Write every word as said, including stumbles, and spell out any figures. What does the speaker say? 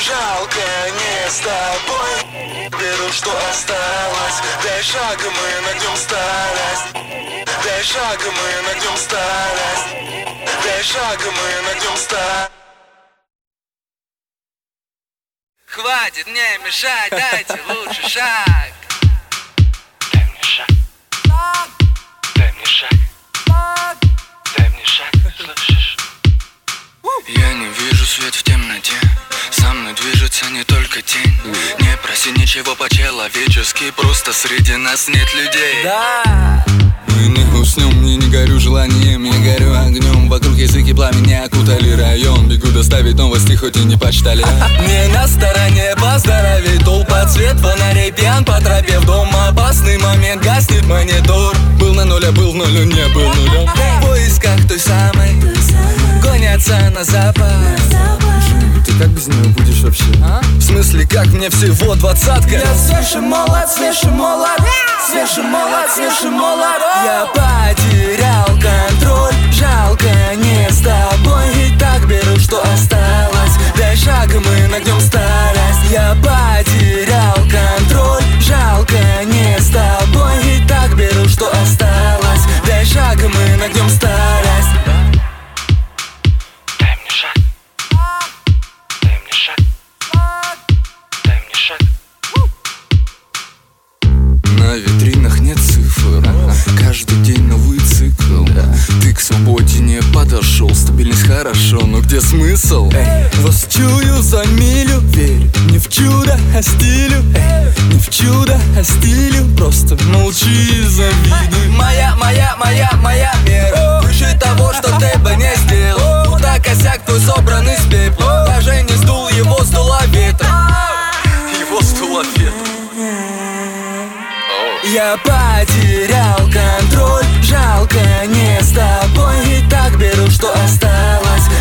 жалко не с тобой. Беру, что осталось. Дай шаг, и мы найдем старость. Дай шаг, и мы найдем старость. Дай шаг, и мы найдем старость. Хватит мне мешать, дайте лучше шаг. Дай мне шаг. Дай мне шаг. Дай мне шаг, слышишь? Я не вижу свет в темноте. Со мной движется не только тень. Не проси ничего по-человечески. Просто среди нас нет людей. Да. Мы не уснем, не, не горю желанием, не горю огнем. Вокруг языки пламени окутали район. Бегу доставить новости, хоть и не почтали. Не на стороне поздоровей. Толпа, цвет фонарей, пьян по тропе в дом. Опасный момент, гаснет монитор. Был на нуле, был в нулю, не был нулем. В поисках той самой гонятся на запад. Ты как без нее будешь вообще? А? В смысле, как мне всего двадцатка? Я свежий молод, свежий молод, свежий молод, свежий молод. Я потерял контроль, жалко не с тобой. И так беру, что осталось. Дай шаг, и мы найдем старость. Я потерял контроль, жалко не с тобой. И так беру, что осталось. Дай шаг, и мы найдем старость. Дай мне шаг. Дай мне шаг. Дай мне шаг. На витринах нет цифр, каждый день новый цикл. Ты к свободе не подошел, стабильность хорошо, но где смысл? Эй, вас чую за милю, верь не в чудо, а стилю. Эй, не в чудо, а стилю, просто молчи и завидуй. Моя, моя, моя, моя мера выше того, что ты бы не сделал. Куда косяк твой собранный с пепла. Даже не сдул его, сдуло ветром. Его сдуло ветром. Я потерял контроль, жалко не с тобой. И так беру, что осталось.